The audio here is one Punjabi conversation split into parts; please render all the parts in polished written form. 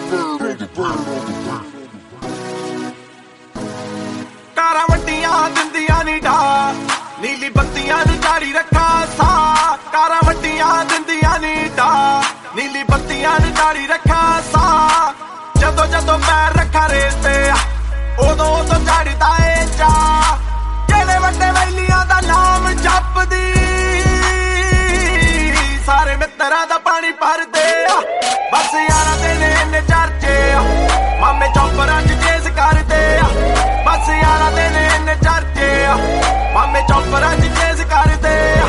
ਕਾਰਾਂ ਵੱਡੀਆਂ ਦਿੰਦੀਆਂ ਨੀ ਢਾ ਨੀਲੀ ਬੱਤੀਆਂ ਨੂੰ ਜਾਰੀ ਰੱਖਾ ਸਾਹ ਕਾਰਾਂ ਵੱਡੀਆਂ ਦਿੰਦੀਆਂ ਨੀ ਢਾ ਨੀਲੀ ਬੱਤੀਆਂ ਨੂੰ ਜਾਰੀ ਰੱਖਾ ਸਾਹ ਜਦੋਂ ਜਦੋਂ ਪੈਰ ਰੱਖਾ ਰੇਸ ਤੇ ਉਦੋਂ ਉਦੋਂ ਚੜਦਾ ਏ ਚਾ ਜਿਹੜੇ ਵੱਡੇ ਵੈਲੀਆਂ ਦਾ ਨਾਮ ਜਪਦੀ ਸਾਰੇ ਮਿੱਤਰਾਂ ਦਾ ਪਾਣੀ ਭਰਦੇ ਆ ਬਸ ਯਾਰਾਂ ਦੇ ਨੇ ਇੰਨੇ ਚਰਚੇ ਆ ਮਾਮੇ ਚੌਪਰਾਂ 'ਚ ਚੇਸ ਕਰਦੇ ਆ ਬਸ ਯਾਰਾਂ ਦੇ ਨੇ ਇੰਨੇ ਚਰਚੇ ਆ ਮਾਮੇ ਚੌਪਰਾਂ 'ਚ ਚੇਸ ਕਰਦੇ ਆ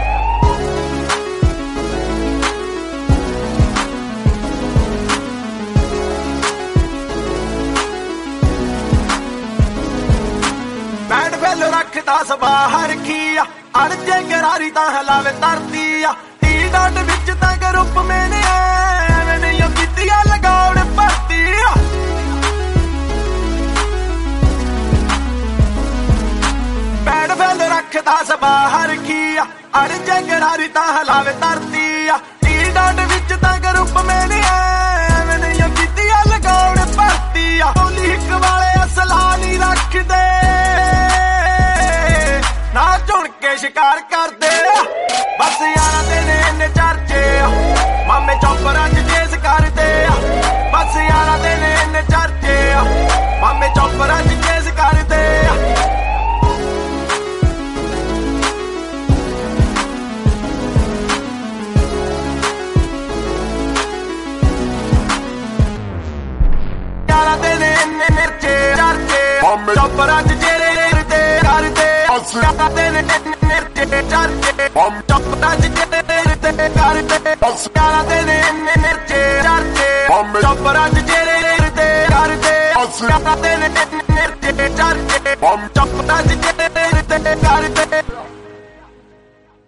ਬੈਂਡ ਫੇਲ ਰੱਖਦਾ ਸਬਾਹਰ ਕੀ ਆ ਅੜ ਜੇ ਗਰਾਰੀ ਤਾਂ ਹਲਾਵੇ ਧਰਤੀ ਆ ਟੀ ਡਾਟ ਵਿੱਚ ਤਾਂ ਗਰੁੱਪ ਮੈਨੇ ਐਵੇਂ ਨਹੀਂ ਕੀਤੀਆਂ ਲਗਾਉਣ ਭਰਤੀ ਆ ਬੈਂਡ ਫੇਲ ਰੱਖਦਾ ਸਬਾਹਰ ਕੀ ਆ ਅੜ ਜੇ ਗਰਾਰੀ ਤਾਂ ਹਲਾਵੇ ਧਰਤੀ ਆ ਟੀ ਡਾਟ ਵਿੱਚ ਤਾਂ ਗਰੁੱਪ ਮੈਨੇ ਐਵੇਂ ਨਹੀਂ ਕੀਤੀਆਂ ਲਗਾਉਣ ਭਰਤੀ ਆ ਬੋਲੀ ਇੱਕ ਵਾਲੇ ਅਸਲਾ ਨਹੀਂ ਰੱਖਦੇ ਨਾ ਝੁਣ ਕੇ ਸ਼ਿਕਾਰ ਕਰਦੇ ਬਸ ਯਾਰਾਂ ਦੇ ਨੇ ਇੰਨੇ ਚਰਚੇ ਆ ਮਾਮੇ ਚੌਪਰਾਂ 'ਚ ਚੇਸ ਕਰਦੇ ਆ ਬਸ ਯਾਰਾਂ ਦੇ ਨੇ ਇੰਨੇ ਚਰਚੇ ਆ ਮਾਮੇ ਚੌਪਰਾਂ 'ਚ ਚੇਸ ਕਰਦੇ ਆ ਯਾਰਾਂ ਦੇ ਨੇ ਇੰਨੇ ਮਿਰਚੇ ਚਰਚੇ ਮਾਮੇ ਚੌਪਰਾਂ 'ਚ ਜਿਹੜੇ ਕਰਦੇ ਯਾਰਾਂ ਦੇ ਨੇ ਮਿਰਚੇ ਚਰਚੇ ਮਾਮੇ ਚੌਪਰਾਂ 'ਚ ਜਿਹੜੇ ਕਰਦੇ ਯਾਰਾਂ ਦੇ ਨੇ ਇੰਨੇ ਮਿਰਚੇ ਚਰਚੇ ਮਾਮੇ ਚੌਪਰਾਂ 'ਚ ਜਿਹੜੇ ਕਰਦੇ ਯਾਰਾਂ ਦੇ ਨੇ ਮਿਰਚੇ ਚਰਚੇ ਮਾਮੇ ਚੌਪਰਾਂ 'ਚ ਜਿਹੜੇ ਕਰਦੇ